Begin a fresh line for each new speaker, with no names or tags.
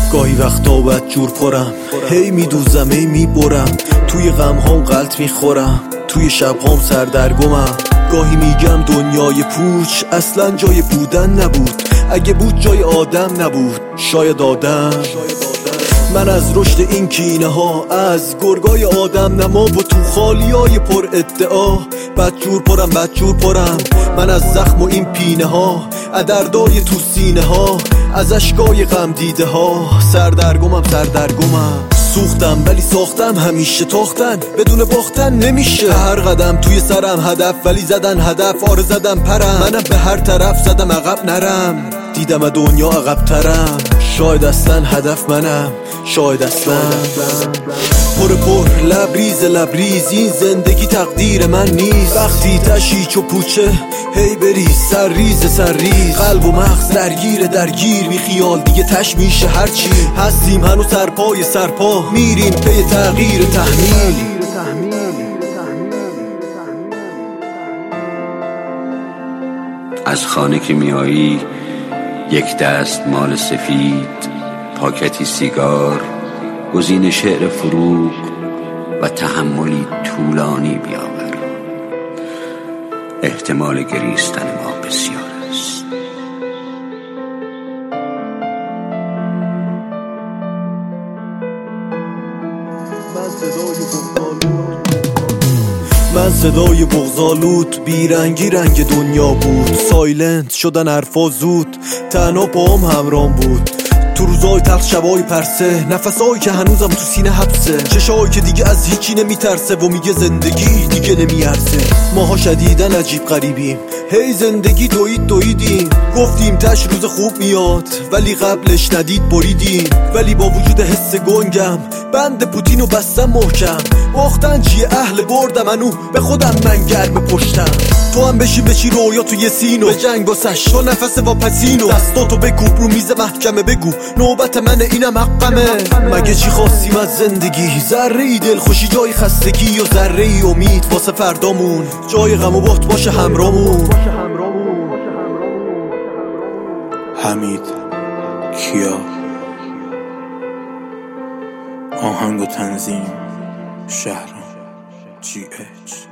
گاهی وقتا بد جور پرم، هی میدوزم هی میبرم، توی غم هام غلط میخورم، توی شب هام سردرگمم. گاهی میگم دنیای پوچ اصلا جای بودن نبود، اگه بود جای آدم نبود شاید آدم. من از رشد این کینه ها، از گرگای آدم نما و تو خالی های پر ادعا بد جور پرم. من از زخم و این پینه ها، ادردای تو سینه ها، از اشکای غم دیده ها سردرگمم. سوختم ولی ساختم، همیشه تاختن بدون باختن نمیشه. هر قدم توی سرم هدف، ولی زدن هدف آره زدم پرم. منم به هر طرف زدم عقب نرم، دیدم دنیا عقب ترم. شاید اصلا هدف منم، شاید اصلا پر لبریز این زندگی تقدیر من نیست. وقتی تشیچ و پوچه هی بریز سرریز قلب و مغز درگیر بی خیال دیگه تش میشه هرچی هستیم. هنو سرپا میریم پی تغییر تحمیل.
از خانه که میایی یک دست مال سفید، پاکتی سیگار، گزین شعر فروغ و تحملی طولانی بیاور. احتمال گریستن ما بسیار است.
من صدای بغض‌آلود بیرنگی رنگ دنیا بود. سایلنت شدن حرفا زود، تنها پاهم همرام بود. تو روزای تلخ شبای پرسه، نفسایی که هنوزم تو سینه حبسه، چشایی که دیگه از هیچی نمیترسه و میگه زندگی دیگه نمیارزه. ماها شدیدن عجیب غریبیم، هی زندگی دویدیم. گفتیم تش روز خوب میاد، ولی قبلش ندید بریدیم. ولی با وجود حس گنگم بند پوتینو بستم محکم. باختن چیه اهل بردم، انو به خودم من گرم پشتم. تو هم بشی رویا تو یه سینو، به جنگ واسش تو نفس واپسینو. دستاتو بکوب رو میز محکمه، بگو نوبت منه اینم حقمه. مگه چی خواستیم از زندگی؟ ذره ای دلخوشی جای خستگی، و ذره ای امید واسه فردامون، جای غم و بخت باشه همرامون.
حمید کیا، آهنگ و تنظیم شهرام GH.